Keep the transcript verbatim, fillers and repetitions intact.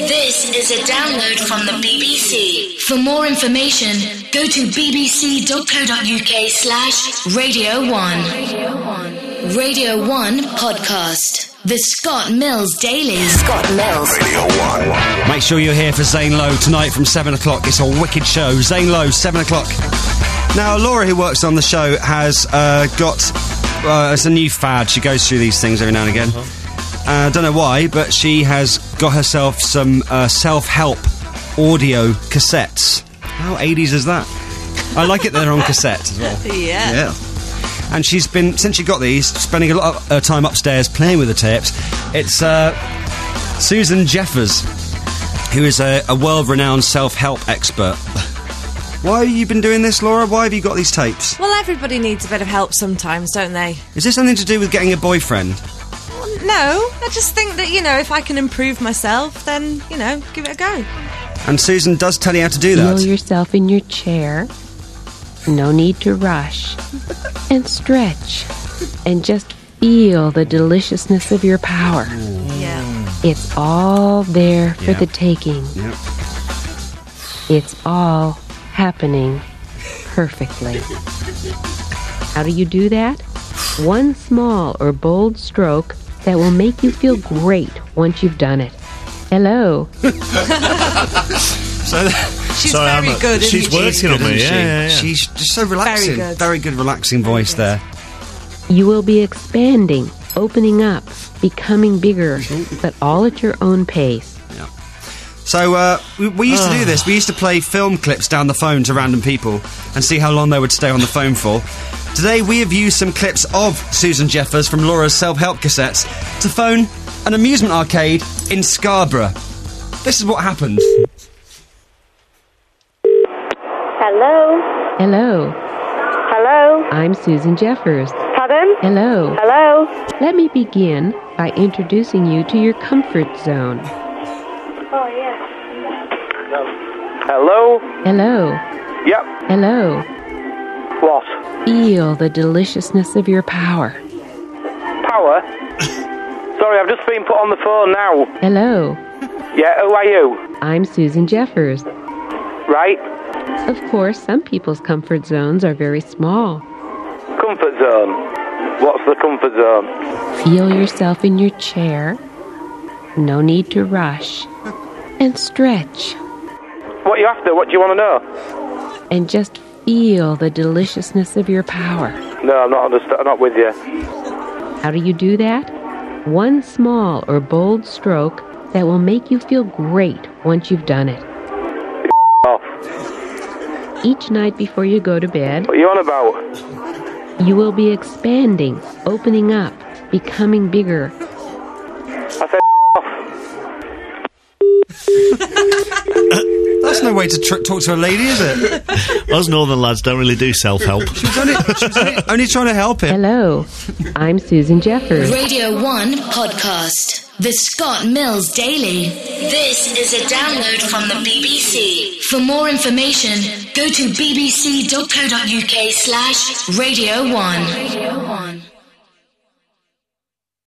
This is a download from the B B C. For more information, go to bbc.co.uk slash Radio One. Radio One podcast. The Scott Mills Daily. Scott Mills. Radio One. Make sure you're here for Zane Lowe tonight from seven o'clock. It's a wicked show. Zane Lowe, seven o'clock. Now, Laura, who works on the show, has uh, got... Uh, it's a new fad. She goes through these things every now and again. I uh-huh. uh, don't know why, but she has got herself some uh, self-help audio cassettes. How eighties is that? I like it that they're on cassette as well. Yeah. Yeah. And she's been, since she got these, spending a lot of uh, time upstairs playing with the tapes. It's uh, Susan Jeffers, who is a, a world-renowned self-help expert. Why have you been doing this, Laura? Why have you got these tapes? Well, everybody needs a bit of help sometimes, don't they? Is this something to do with getting a boyfriend? Well, no, I just think that, you know, if I can improve myself, then, you know, give it a go. And Susan does tell you how to do that. Feel yourself in your chair. No need to rush. And stretch. And just feel the deliciousness of your power. Yeah. It's all there for Yeah. the taking. Yep. It's all happening perfectly. How do you do that? One small or bold stroke that will make you feel great once you've done it. Hello. So She's Sorry, very I'm a- good, isn't she's she? working on me, isn't yeah, she? yeah, yeah. She's just so relaxing. Very good. Very good, relaxing voice there. You will be expanding, opening up, becoming bigger, but all at your own pace. So, uh, we, we used to do this. We used to play film clips down the phone to random people and see how long they would stay on the phone for. Today, we have used some clips of Susan Jeffers from Laura's self-help cassettes to phone an amusement arcade in Scarborough. This is what happened. Hello? Hello, Hello? I'm Susan Jeffers. Pardon? Hello. Hello? Let me begin by introducing you to your comfort zone. Oh, yes. Hello? Hello. Yep. Hello. What? Feel the deliciousness of your power. Power? Sorry, I've just been put on the phone now. Hello. Yeah, who are you? I'm Susan Jeffers. Right? Of course, some people's comfort zones are very small. Comfort zone. What's the comfort zone? Feel yourself in your chair. No need to rush. And stretch. What are you after? What do you want to know? And just feel the deliciousness of your power. No, I'm not understand. I'm not with you. How do you do that? One small or bold stroke that will make you feel great once you've done it. Off. Each night before you go to bed, What are you on about? you will be expanding, opening up, becoming bigger. I said off. That's no way to tr- talk to a lady, is it? Us northern lads don't really do self-help. She was only, she was only, only trying to help him. Hello, I'm Susan Jeffers. Radio One podcast. The Scott Mills Daily. This is a download from the B B C. For more information, go to bbc.co.uk slash Radio One. Radio One.